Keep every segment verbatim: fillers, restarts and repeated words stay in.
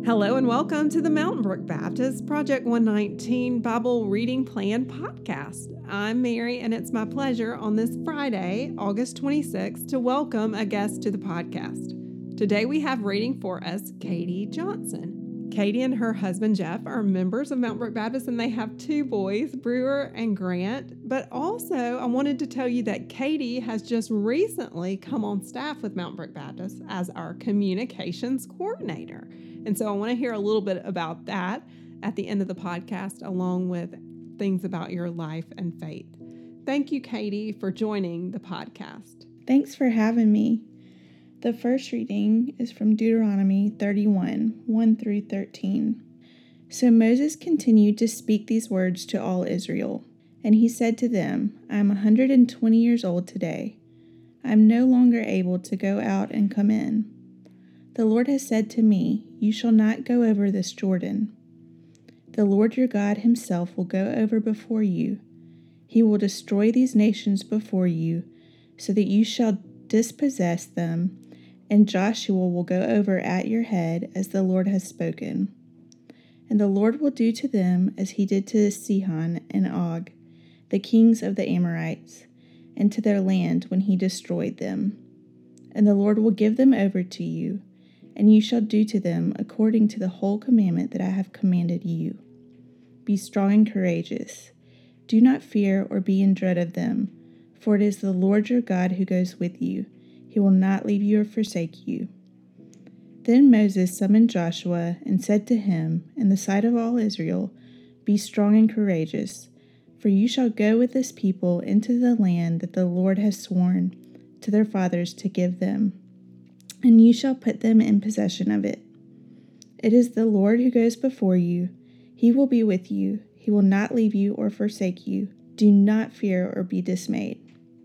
Hello and welcome to the Mountain Brook Baptist Project one nineteen Bible Reading Plan podcast. I'm Mary, and it's my pleasure on this Friday, August twenty-sixth, to welcome a guest to the podcast. Today we have reading for us Katie Johnson. Katie and her husband Jeff are members of Mountain Brook Baptist, and they have two boys, Brewer and Grant. But also, I wanted to tell you that Katie has just recently come on staff with Mountain Brook Baptist as our communications coordinator. And so I want to hear a little bit about that at the end of the podcast, along with things about your life and faith. Thank you, Katie, for joining the podcast. Thanks for having me. The first reading is from Deuteronomy thirty-one, one through thirteen. So Moses continued to speak these words to all Israel, and he said to them, I am one hundred twenty years old today. I am no longer able to go out and come in. The Lord has said to me, You shall not go over this Jordan. The Lord your God himself will go over before you. He will destroy these nations before you, so that you shall dispossess them, and Joshua will go over at your head as the Lord has spoken. And the Lord will do to them as he did to Sihon and Og, the kings of the Amorites, and to their land when he destroyed them. And the Lord will give them over to you, and you shall do to them according to the whole commandment that I have commanded you. Be strong and courageous. Do not fear or be in dread of them, for it is the Lord your God who goes with you. He will not leave you or forsake you. Then Moses summoned Joshua and said to him, in the sight of all Israel, Be strong and courageous, for you shall go with this people into the land that the Lord has sworn to their fathers to give them, and you shall put them in possession of it. It is the Lord who goes before you. He will be with you. He will not leave you or forsake you. Do not fear or be dismayed.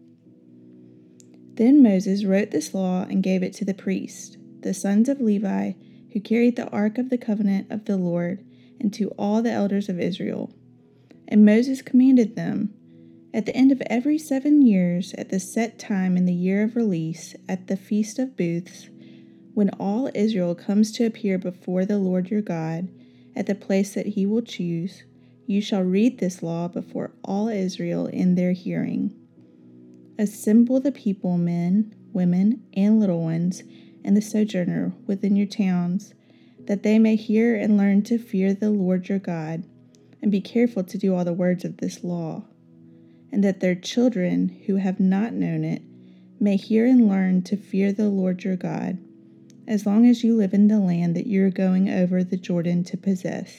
Then Moses wrote this law and gave it to the priests, the sons of Levi, who carried the ark of the covenant of the Lord, and to all the elders of Israel. And Moses commanded them, At the end of every seven years, at the set time in the year of release, at the Feast of Booths, when all Israel comes to appear before the Lord your God, at the place that he will choose, you shall read this law before all Israel in their hearing. Assemble the people, men, women, and little ones, and the sojourner within your towns, that they may hear and learn to fear the Lord your God, and be careful to do all the words of this law, and that their children who have not known it may hear and learn to fear the Lord your God, as long as you live in the land that you are going over the Jordan to possess.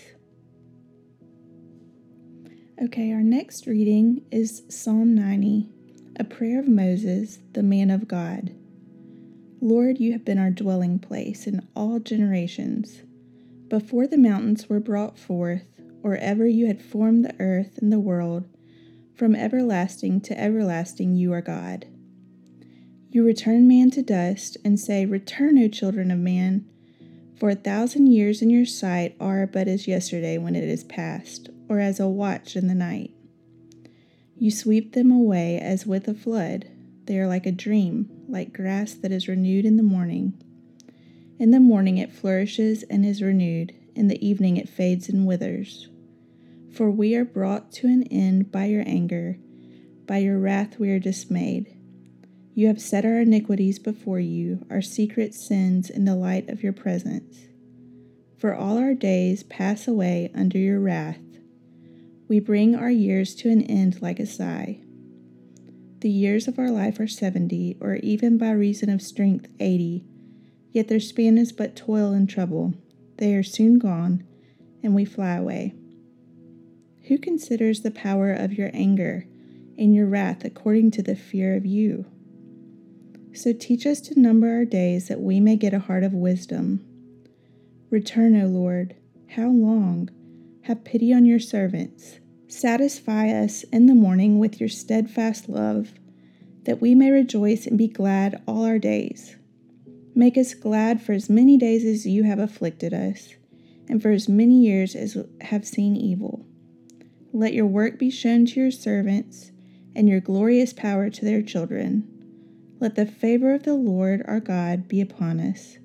Okay, our next reading is Psalm ninety, a prayer of Moses, the man of God. Lord, you have been our dwelling place in all generations. Before the mountains were brought forth, or ever you had formed the earth and the world, from everlasting to everlasting you are God. You return man to dust, and say, Return, O children of man, for a thousand years in your sight are but as yesterday when it is past, or as a watch in the night. You sweep them away as with a flood. They are like a dream, like grass that is renewed in the morning. In the morning it flourishes and is renewed, in the evening it fades and withers. For we are brought to an end by your anger, by your wrath we are dismayed. You have set our iniquities before you, our secret sins in the light of your presence. For all our days pass away under your wrath. We bring our years to an end like a sigh. The years of our life are seventy, or even by reason of strength eighty, yet their span is but toil and trouble. They are soon gone, and we fly away. Who considers the power of your anger and your wrath according to the fear of you? So teach us to number our days that we may get a heart of wisdom. Return, O Lord. How long? Have pity on your servants. Satisfy us in the morning with your steadfast love, that we may rejoice and be glad all our days. Make us glad for as many days as you have afflicted us, and for as many years as have seen evil. Let your work be shown to your servants, and your glorious power to their children. Let the favor of the Lord our God be upon us,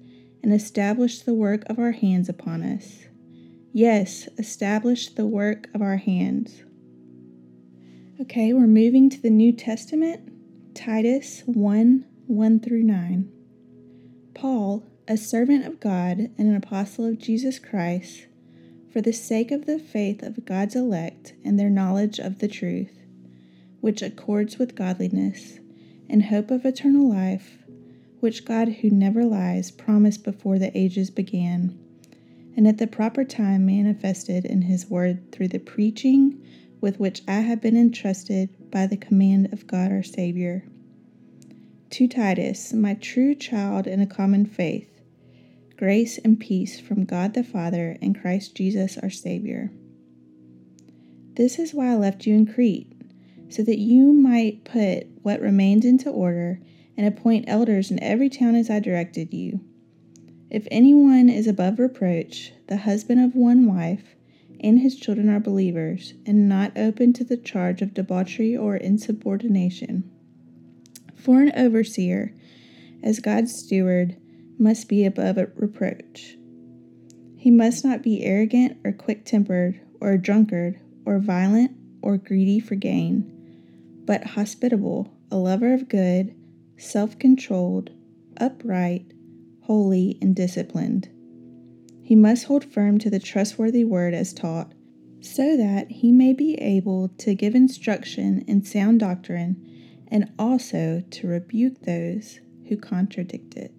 and establish the work of our hands upon us. Yes, establish the work of our hands. Okay, we're moving to the New Testament, Titus one, one through nine. Paul, a servant of God and an apostle of Jesus Christ, for the sake of the faith of God's elect and their knowledge of the truth, which accords with godliness, and hope of eternal life, which God, who never lies, promised before the ages began, and at the proper time manifested in his word through the preaching with which I have been entrusted by the command of God our Savior. To Titus, my true child in a common faith, grace and peace from God the Father and Christ Jesus our Savior. This is why I left you in Crete, so that you might put what remains into order and appoint elders in every town as I directed you. If anyone is above reproach, the husband of one wife, and his children are believers, and not open to the charge of debauchery or insubordination. For an overseer, as God's steward, must be above reproach. He must not be arrogant or quick-tempered or a drunkard or violent or greedy for gain, but hospitable, a lover of good, self-controlled, upright, holy, and disciplined. He must hold firm to the trustworthy word as taught, so that he may be able to give instruction in sound doctrine and also to rebuke those who contradict it.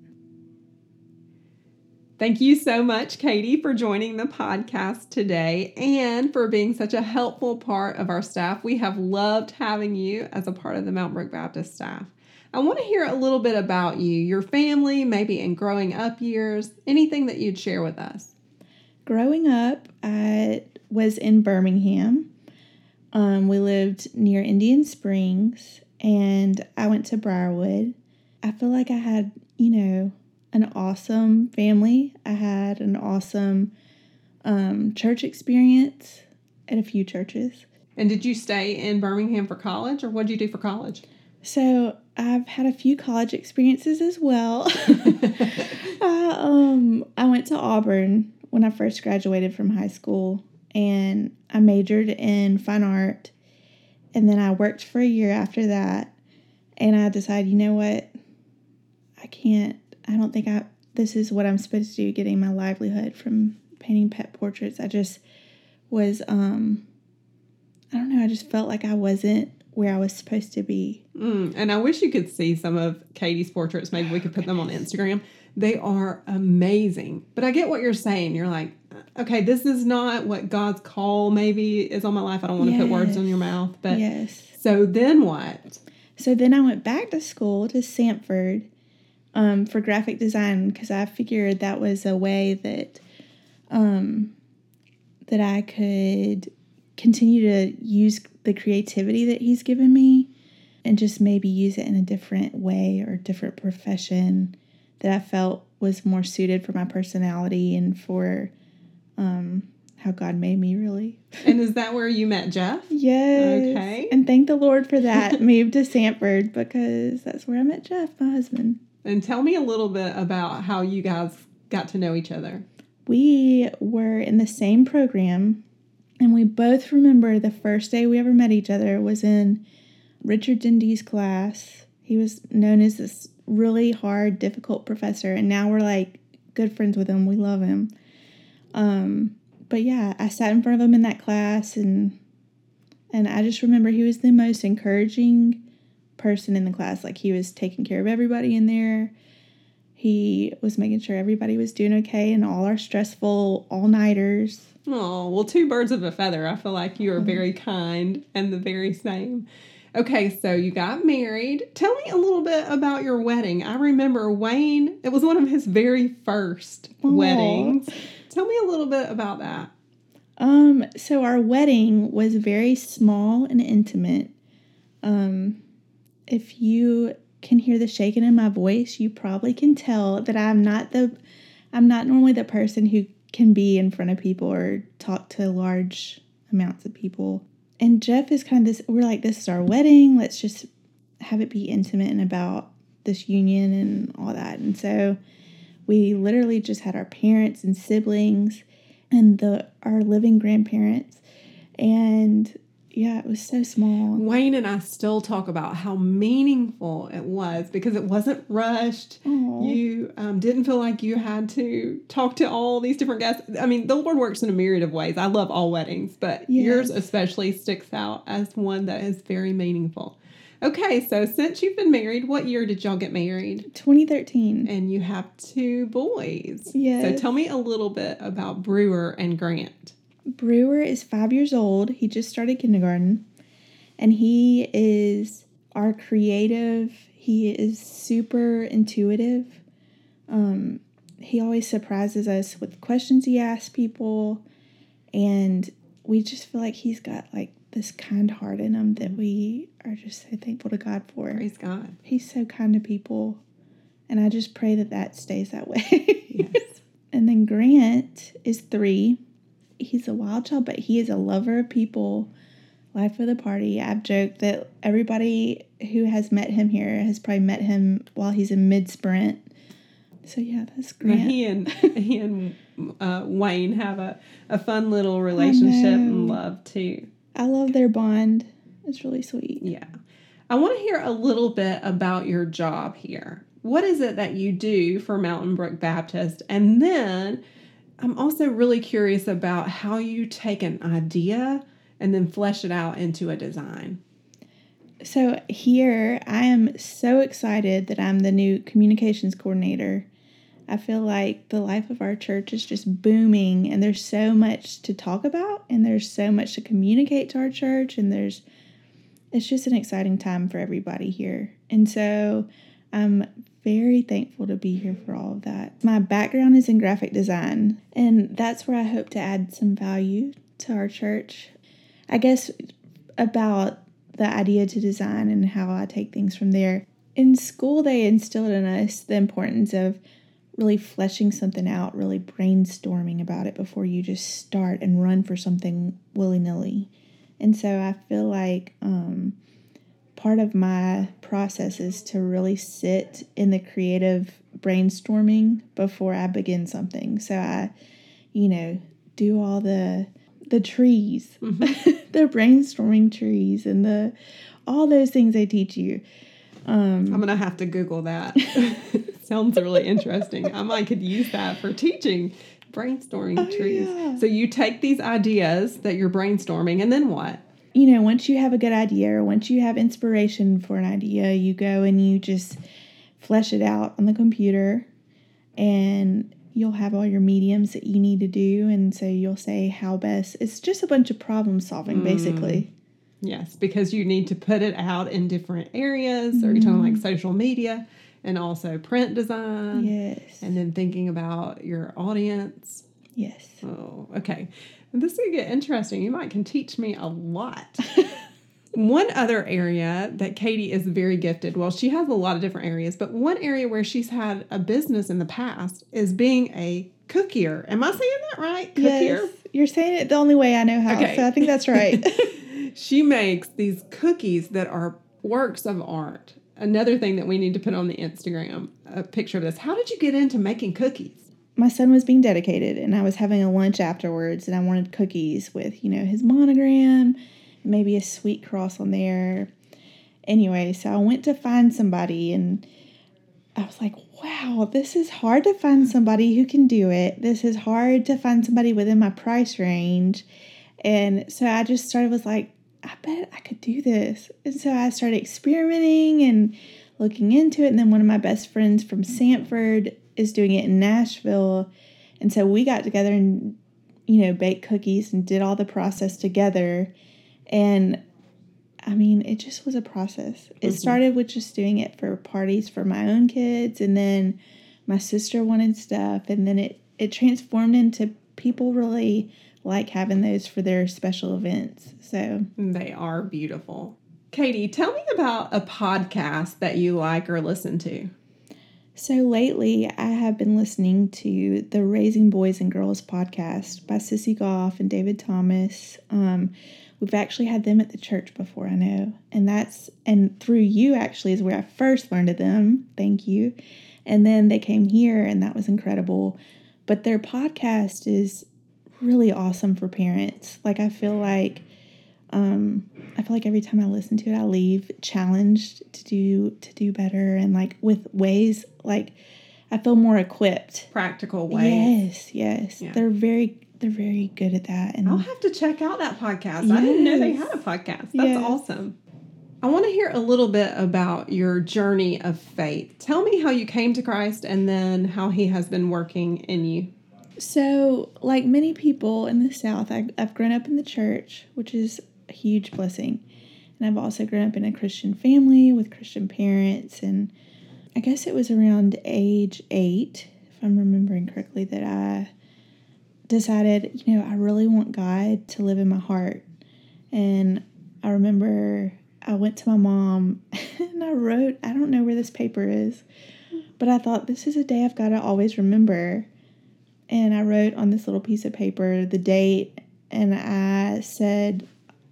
Thank you so much, Katie, for joining the podcast today and for being such a helpful part of our staff. We have loved having you as a part of the Mountain Brook Baptist staff. I want to hear a little bit about you, your family, maybe in growing up years, anything that you'd share with us. Growing up, I was in Birmingham. Um, we lived near Indian Springs, and I went to Briarwood. I feel like I had, you know, an awesome family. I had an awesome um, church experience at a few churches. And did you stay in Birmingham for college, or what did you do for college? So I've had a few college experiences as well. I, um, I went to Auburn when I first graduated from high school, and I majored in fine art. And then I worked for a year after that, and I decided, you know what, I can't, I don't think I, this is what I'm supposed to do, getting my livelihood from painting pet portraits. I just was, um, I don't know, I just felt like I wasn't where I was supposed to be. Mm, and I wish you could see some of Katie's portraits. Maybe we could put them on Instagram. They are amazing. But I get what you're saying. You're like, okay, this is not what God's call maybe is on my life. I don't want to yes. put words in your mouth. But yes. So then what? So then I went back to school to Samford um, for graphic design, because I figured that was a way that um, that I could continue to use the creativity that he's given me and just maybe use it in a different way or different profession that I felt was more suited for my personality and for um, how God made me, really. And is that where you met Jeff? Yes. Okay. And thank the Lord for that. Moved to Samford because that's where I met Jeff, my husband. And tell me a little bit about how you guys got to know each other. We were in the same program, and we both remember the first day we ever met each other was in Richard Dindy's class. He was known as this really hard, difficult professor, and now we're like good friends with him. We love him. Um, but yeah, I sat in front of him in that class, and and I just remember he was the most encouraging person in the class. Like, he was taking care of everybody in there. He was making sure everybody was doing okay and all our stressful all-nighters. Oh, well, two birds of a feather. I feel like you are very kind and the very same. Okay, so you got married. Tell me a little bit about your wedding. I remember Wayne, it was one of his very first Aww. weddings. Tell me a little bit about that. Um, so our wedding was very small and intimate. Um, if you can hear the shaking in my voice, you probably can tell that I'm not the, I'm not normally the person who can be in front of people or talk to large amounts of people. And Jeff is kind of this, we're like, this is our wedding. Let's just have it be intimate and about this union and all that. And so we literally just had our parents and siblings and the our living grandparents. And yeah, it was so small. Wayne and I still talk about how meaningful it was because it wasn't rushed. Aww. You um, didn't feel like you had to talk to all these different guests. I mean, the Lord works in a myriad of ways. I love all weddings, but Yes. yours especially sticks out as one that is very meaningful. Okay, so since you've been married, what year did y'all get married? twenty thirteen. And you have two boys. Yes. So tell me a little bit about Brewer and Grant. Brewer is five years old. He just started kindergarten. And he is our creative. He is super intuitive. Um, he always surprises us with questions he asks people. And we just feel like he's got like this kind heart in him that we are just so thankful to God for. Praise God. He's so kind to people. And I just pray that that stays that way. Yes. And then Grant is three. He's a wild child, but he is a lover of people, life of the party. I've joked that everybody who has met him here has probably met him while he's in mid-sprint. So yeah, that's Grant. He and he and uh, Wayne have a, a fun little relationship and love too. I love their bond. It's really sweet. Yeah. I want to hear a little bit about your job here. What is it that you do for Mountain Brook Baptist? And then I'm also really curious about how you take an idea and then flesh it out into a design. So here, I am so excited that I'm the new communications coordinator. I feel like the life of our church is just booming, and there's so much to talk about, and there's so much to communicate to our church, and there's it's just an exciting time for everybody here. And so I'm very thankful to be here for all of that. My background is in graphic design, and that's where I hope to add some value to our church. I guess about the idea to design and how I take things from there. In school, they instilled in us the importance of really fleshing something out, really brainstorming about it before you just start and run for something willy-nilly. And so I feel like um, part of my process is to really sit in the creative brainstorming before I begin something. So I, you know, do all the the trees, mm-hmm. the brainstorming trees, and the all those things they teach you. Um, I'm gonna have to Google that. Sounds really interesting. I might could use that for teaching brainstorming oh, trees. Yeah. So you take these ideas that you're brainstorming, and then what? You know, once you have a good idea, or once you have inspiration for an idea, you go and you just flesh it out on the computer, and you'll have all your mediums that you need to do. And so you'll say how best. It's just a bunch of problem solving, mm. basically. Yes, because you need to put it out in different areas. Mm. Or you're talking like social media and also print design. Yes. And then thinking about your audience. Yes. Oh, okay. And this is going to get interesting. You might can teach me a lot. One other area that Katie is very gifted, well, she has a lot of different areas, but one area where she's had a business in the past is being a cookier. Am I saying that right? Cookier? Yes. You're saying it the only way I know how, okay. So I think that's right. She makes these cookies that are works of art. Another thing that we need to put on the Instagram, a picture of this. How did you get into making cookies? My son was being dedicated, and I was having a lunch afterwards, and I wanted cookies with, you know, his monogram, maybe a sweet cross on there. Anyway, so I went to find somebody, and I was like, wow, this is hard to find somebody who can do it. This is hard to find somebody within my price range. And so I just started was like, I bet I could do this. And so I started experimenting and looking into it. And then one of my best friends from Sanford is doing it in Nashville. And so we got together and, you know, baked cookies and did all the process together. And I mean, it just was a process. It mm-hmm. started with just doing it for parties for my own kids. And then my sister wanted stuff. And then it, it transformed into people really like having those for their special events. So they are beautiful. Katie, tell me about a podcast that you like or listen to. So lately, I have been listening to the Raising Boys and Girls podcast by Sissy Goff and David Thomas. Um, we've actually had them at the church before, I know. And that's, and through you actually is where I first learned of them. Thank you. And then they came here, and that was incredible. But their podcast is really awesome for parents. Like, I feel like, um, I feel like every time I listen to it, I leave challenged to do to do better, and like with ways, like I feel more equipped. Practical ways. Yes, yes. Yeah. They're very they're very good at that. And I'll have to check out that podcast. Yes. I didn't know they had a podcast. That's Yes. awesome. I want to hear a little bit about your journey of faith. Tell me how you came to Christ and then how he has been working in you. So, like many people in the South, I, I've grown up in the church, which is a huge blessing. And I've also grown up in a Christian family with Christian parents. And I guess it was around age eight, if I'm remembering correctly, that I decided, you know, I really want God to live in my heart. And I remember I went to my mom and I wrote, I don't know where this paper is, but I thought this is a day I've got to always remember. And I wrote on this little piece of paper the date, and I said,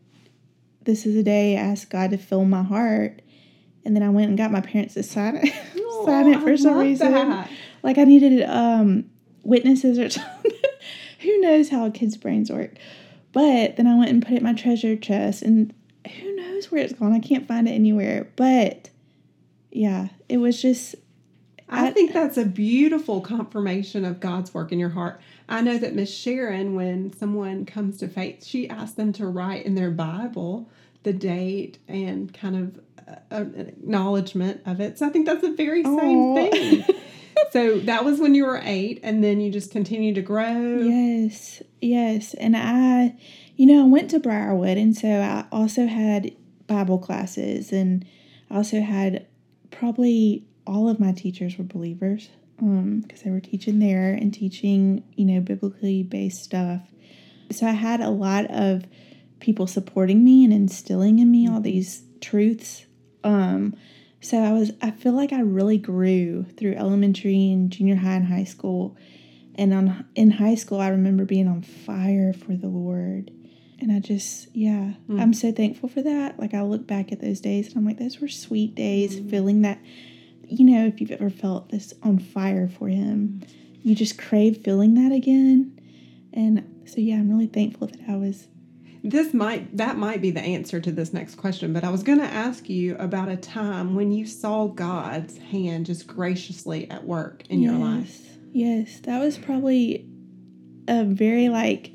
this is a day I asked God to fill my heart. And then I went and got my parents to sign it, Oh, sign it for I some love reason. that. Like I needed um, witnesses or something. Who knows how kids' brains work? But then I went and put it in my treasure chest, and who knows where it's gone? I can't find it anywhere. But yeah, it was just. I think that's a beautiful confirmation of God's work in your heart. I know that Miss Sharon, when someone comes to faith, she asks them to write in their Bible the date and kind of uh, an acknowledgement of it. So I think that's the very same Aww. thing. So that was when you were eight, and then you just continue to grow. Yes, yes. And I, you know, I went to Briarwood, and so I also had Bible classes, and I also had probably all of my teachers were believers um, because they were teaching there and teaching, you know, biblically based stuff. So I had a lot of people supporting me and instilling in me all these truths. Um, so I was, I feel like I really grew through elementary and junior high and high school. And on in high school, I remember being on fire for the Lord. And I just, yeah, mm. I'm so thankful for that. Like I look back at those days and I'm like, those were sweet days, mm. feeling that, you know, if you've ever felt this on fire for him, you just crave feeling that again. And so, yeah, I'm really thankful that I was. This might, that might be the answer to this next question, but I was going to ask you about a time when you saw God's hand just graciously at work in yes, your life. Yes, that was probably a very, like,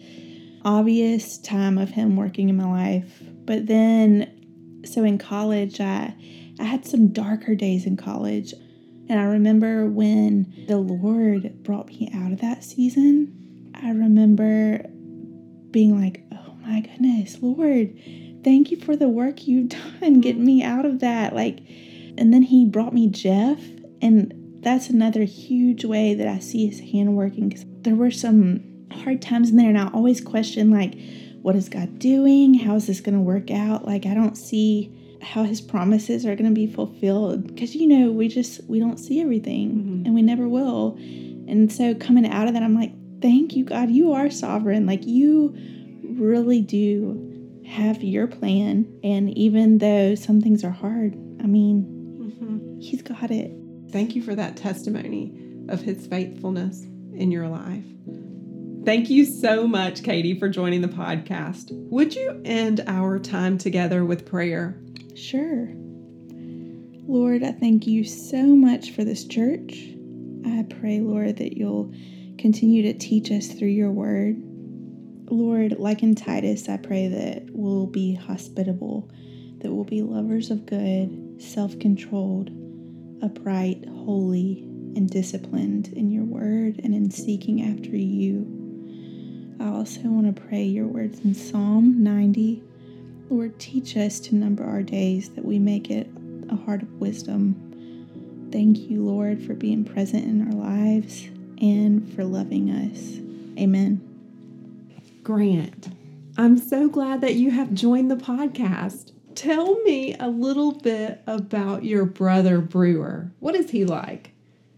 obvious time of him working in my life. But then, so in college, I... I had some darker days in college, and I remember when the Lord brought me out of that season, I remember being like, oh my goodness, Lord, thank you for the work you've done, getting me out of that. Like, and then he brought me Jeff, and that's another huge way that I see his hand working, because there were some hard times in there, and I always question, like, what is God doing? How is this going to work out? Like, I don't see how his promises are going to be fulfilled, because, you know, we just, we don't see everything, mm-hmm. and we never will. And so coming out of that, I'm like, thank you, God, you are sovereign. Like, you really do have your plan. And even though some things are hard, I mean, mm-hmm. he's got it. Thank you for that testimony of his faithfulness in your life. Thank you so much, Katie, for joining the podcast. Would you end our time together with prayer? Sure. Lord, I thank you so much for this church. I pray, Lord, that you'll continue to teach us through your word. Lord, like in Titus, I pray that we'll be hospitable, that we'll be lovers of good, self-controlled, upright, holy, and disciplined in your word and in seeking after you. I also want to pray your words in Psalm ninety. Lord, teach us to number our days that we make it a heart of wisdom. Thank you, Lord, for being present in our lives and for loving us. Amen. Grant, I'm so glad that you have joined the podcast. Tell me a little bit about your brother, Brewer. What is he like?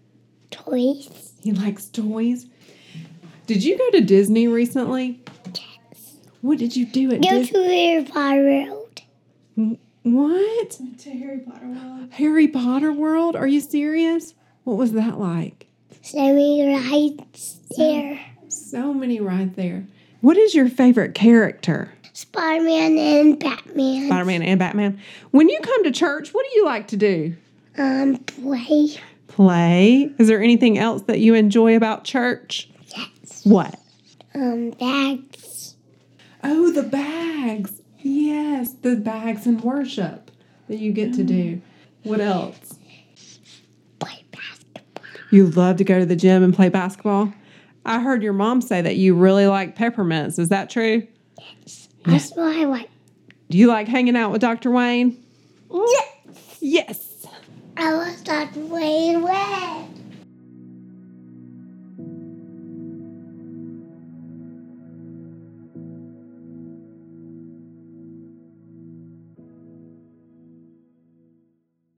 Toys. He likes toys? Did you go to Disney recently? Yes. What did you do at Go Disney? to Harry Potter World. What? To Harry Potter World. Harry Potter World? Are you serious? What was that like? So many rides there. So many right there. What is your favorite character? Spider-Man and Batman. Spider-Man and Batman. When you come to church, what do you like to do? Um, play. Play. Is there anything else that you enjoy about church? Yes. What? Um, bags. Oh, the bags. Yes, the bags in worship that you get to do. What else? Play basketball. You love to go to the gym and play basketball? I heard your mom say that you really like peppermints. Is that true? Yes. That's what I like. Do you like hanging out with Doctor Wayne? Yes. Yes. I was Doctor Wayne